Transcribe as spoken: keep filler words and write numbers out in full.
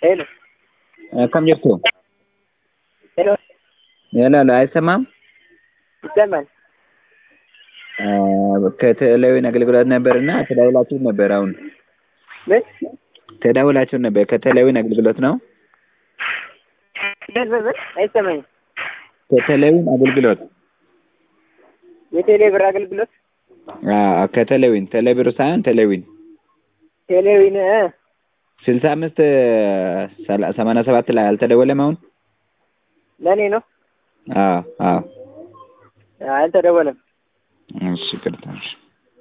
Hello. Kam jirtu? Hello. Hello, አይሰማም? ይሰማል። ከተለያዩ አገልግሎት ነበርና ተደውላችሁ ነበር አሁን ምን? ተደውላችሁ ነበር ከተለያዩ አገልግሎት ነው? ምን ምን አይሰማኝም። ከተለያዩ አገልግሎት የቴሌ ብር አገልግሎት አዎ ከተለያዩ ቴሌብር ሳይሆን ቴሌዊን ቴሌዊን ስልሳ አምስት ሰማንያ ሰባት ላይ አልተደወለም አሁን? ለኔ ነው? አዎ አዎ አልተደወለም። እሺ ቅርታ